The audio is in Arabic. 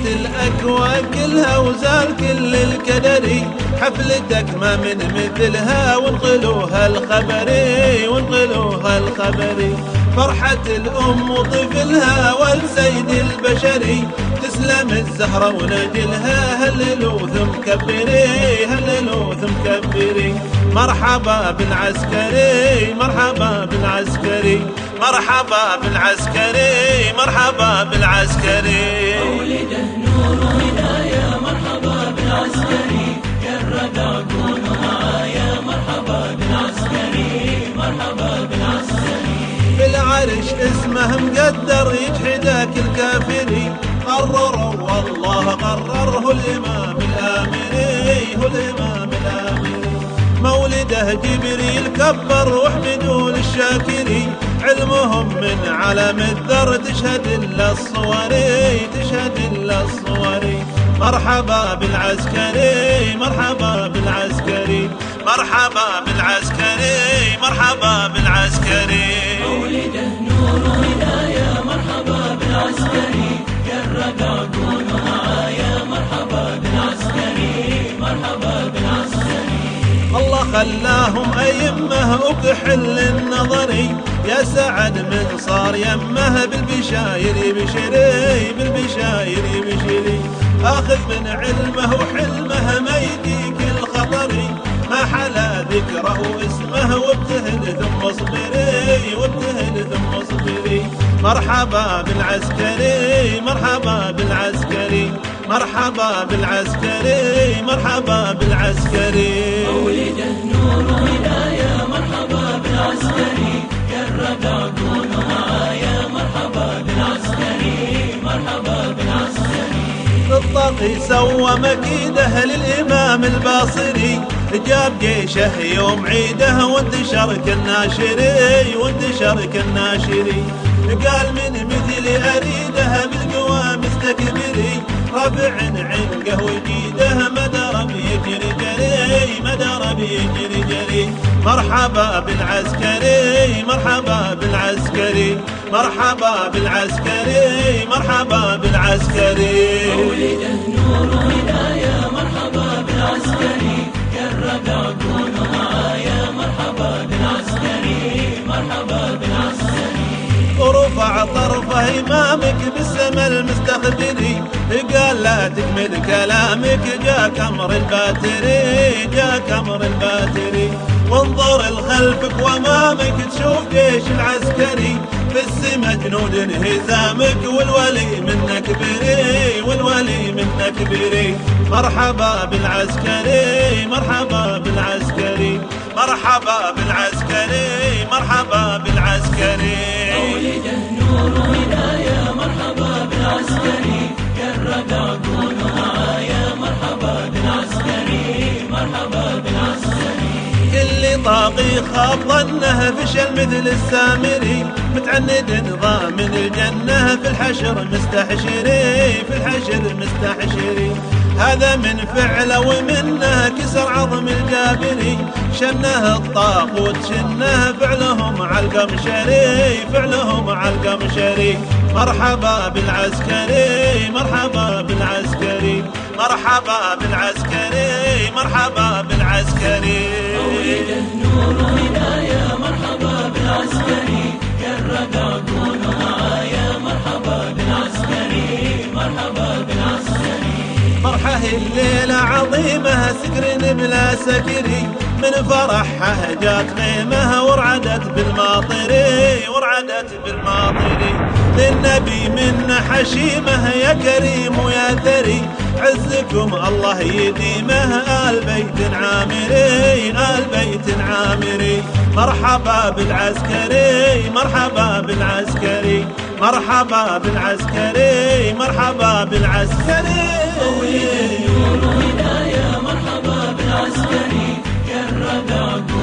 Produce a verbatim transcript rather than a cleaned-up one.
الأكوان كلها وزال كل الكدري، حفلتك ما من مثلها وانقلوها الخبري وانقلوها الخبري. فرحة الأم وطفلها والسيد البشري، تسلم الزهرة ونجلها هللوا ثم كبري هللوا ثم كبري. مرحبا بالعسكري مرحبا بالعسكري مرحبا بالعسكري مرحبا بالعسكري. مولده نور وهداية مرحبا بالعسكري، كالربع كونوا معايا مرحبا بالعسكري مرحبا بالعسكري. بالعرش اسمه مقدر يجحدك الكافري، قرروا والله قرره الإمام الآمري هو الإمام الآمري. مولده جبريل كبر واحمدوا للشاكري، علمهم من علم الذر تشهد إلا الصوري تشهد إلا الصوري. مرحبا بالعسكري مرحبا بالعسكري مرحبا بالعسكري مرحبا بالعسكري. مولده نور وهداية مرحبا بالعسكري، كالربع كونوا معايا مرحبا بالعسكري مرحبا بالعسكري. الله خلاهم أيمه وكحل النظري، يا سعد من صار يمه بالبشاير يبشري بالبشاير يبشري. آخذ من علمه وحلمه ما يديك الخطري، ما حلا ذكره واسمه وابتهل ثم اصبري وابتهل ثم اصبري. مرحبا بالعسكري مرحبا بالعسكري مرحبا بالعسكري مرحبا بالعسكري. مولده نور وهداية مرحبا بالعسكري، كالربع كونوا معايا مرحبا بالعسكري مرحبا بالعسكري. الطاقي سوى مكيده للإمام الباصري، جاب جيشه يوم عيده وانتشر كالناشري وانتشر كالناشري. قال من مثلي أريده بالقوى مستكبري، ربع عنقه وجيده مدرب يجري جري مدرب يجري جري. مرحبا بالعسكري مرحبا بالعسكري مرحبا بالعسكري مرحبا بالعسكري. مولده نور وهداية مرحبا بالعسكري، كالربع كونوا معايا مرحبا بالعسكري مرحبا بالعسكري. ورفع طرفه إمامك بالسما المستخبري، قال لا تكمل كلامك جاك أمر الباتري جاك أمر الباتري. وانظر لخلفك وامامك تشوف جيش العسكري، في السما جنود انهزامك والولي منك بري والولي منك بري. مرحبا بالعسكري مرحبا بالعسكري مرحبا بالعسكري مرحبا بالعسكري. مولده نور وهداية مرحبا بالعسكري، كالربع كونوا معايا مرحبا بالعسكري مرحبا بالعسكري. كل طاقي خاب ظنه فشل مثل السامري، متعند ضامن الجنة في الحشر مستحشري في الحشر مستحشري. هذا من فعله ومنه كسر عظم الجابري، شنه الطاغوت شنه فعلهم على القمشري فعلهم على القمشري. مرحبا بالعسكري مرحبا بالعسكري مرحبا بالعسكري مرحبا بالعسكري. مولده نور وهداية مرحبا بالعسكري، كالربع كونوا معايا مرحبا بالعسكري مرحبا بالعسكري. فرحه الليلة عظيمة سكر بلا سكري، من فرحها جات غيمه ورعدت بالماطري ورعدت بالماطري. للنبي من حشيمه يا كريم ويا ثري، عزكم الله يديمه آل بيت عامري آل بيت عامري. مرحبا بالعسكري مرحبا بالعسكري مرحبا بالعسكري مرحبا بالعسكري. مولده نور وهداية مرحبا بالعسكري، كالربع